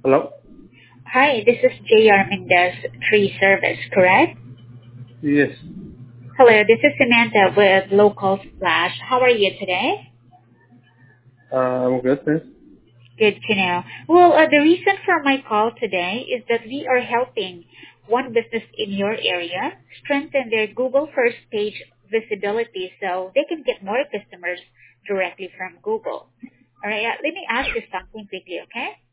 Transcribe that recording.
Hello? Hi, this is JR Mendez Tree Service, correct? Yes. Hello, this is Samantha with Local Splash. How are you today? I'm good, thanks. Good to know. Well, the reason for my call today is that we are helping one business in your area strengthen their Google first page visibility so they can get more customers directly from Google. All right, let me ask you something quickly, okay?